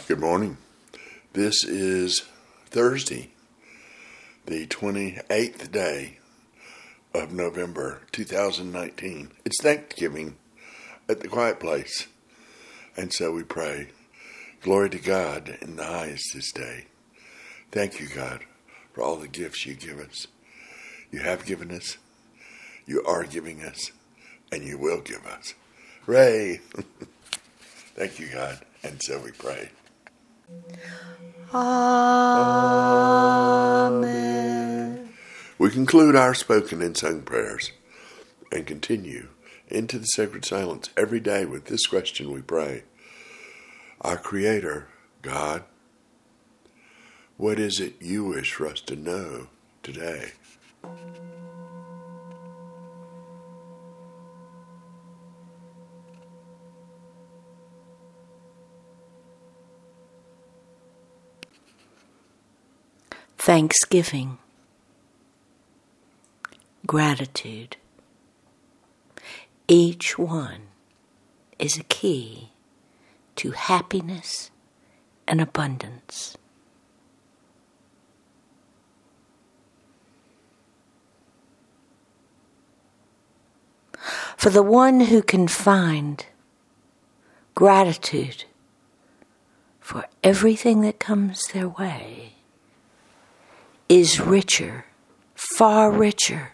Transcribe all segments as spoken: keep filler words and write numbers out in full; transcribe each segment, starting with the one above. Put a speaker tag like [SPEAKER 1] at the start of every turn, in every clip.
[SPEAKER 1] Good morning. This is Thursday, the twenty-eighth day of November two thousand nineteen. It's Thanksgiving at the Quiet Place. And so we pray, glory to God in the highest this day. Thank you, God, for all the gifts you give us. You have given us, you are giving us, and you will give us. Hooray! Thank you, God. And so we pray.
[SPEAKER 2] Amen.
[SPEAKER 1] We conclude our spoken and sung prayers and continue into the sacred silence every day with this question we pray. Our Creator, God, what is it you wish for us to know today?
[SPEAKER 2] Thanksgiving, gratitude. Each one is a key to happiness and abundance. For the one who can find gratitude for everything that comes their way is richer, far richer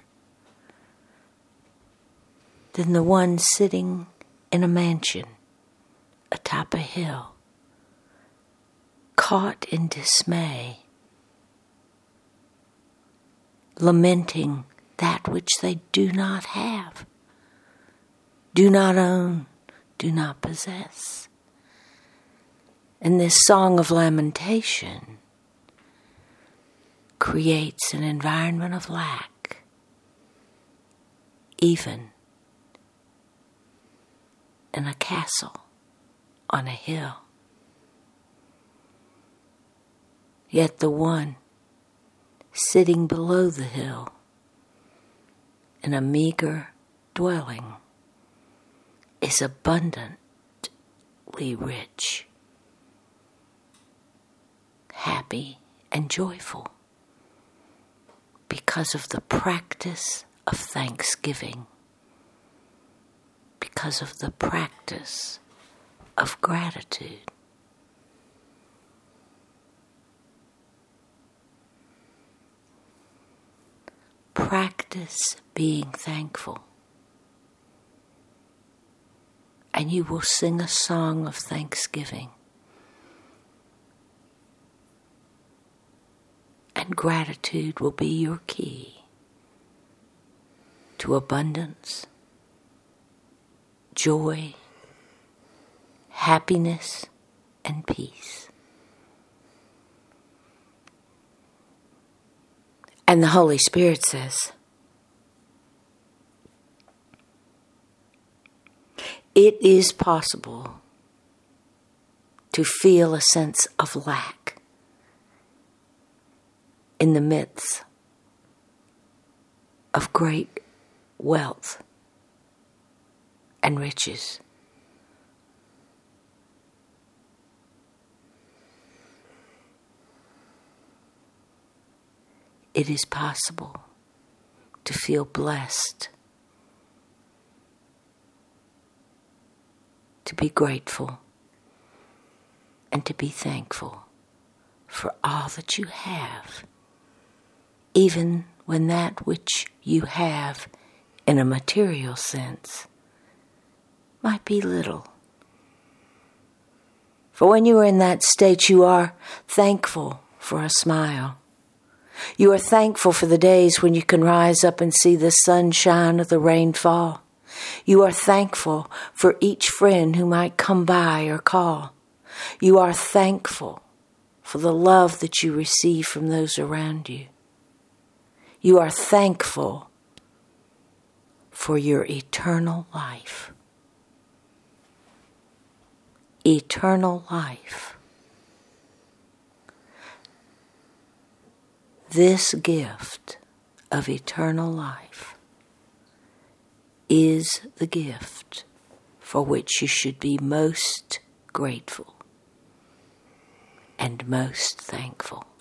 [SPEAKER 2] than the one sitting in a mansion atop a hill, caught in dismay, lamenting that which they do not have, do not own, do not possess. And this song of lamentation creates an environment of lack, even in a castle on a hill. Yet the one sitting below the hill in a meager dwelling is abundantly rich, happy and joyful, because of the practice of thanksgiving, because of the practice of gratitude. Practice being thankful, and you will sing a song of thanksgiving. And gratitude will be your key to abundance, joy, happiness, and peace. And the Holy Spirit says, it is possible to feel a sense of lack in the midst of great wealth and riches. It is possible to feel blessed, to be grateful, and to be thankful for all that you have, even when that which you have in a material sense might be little. For when you are in that state, you are thankful for a smile. You are thankful for the days when you can rise up and see the sunshine or the rain fall. You are thankful for each friend who might come by or call. You are thankful for the love that you receive from those around you. You are thankful for your eternal life. Eternal life. This gift of eternal life is the gift for which you should be most grateful. and most thankful.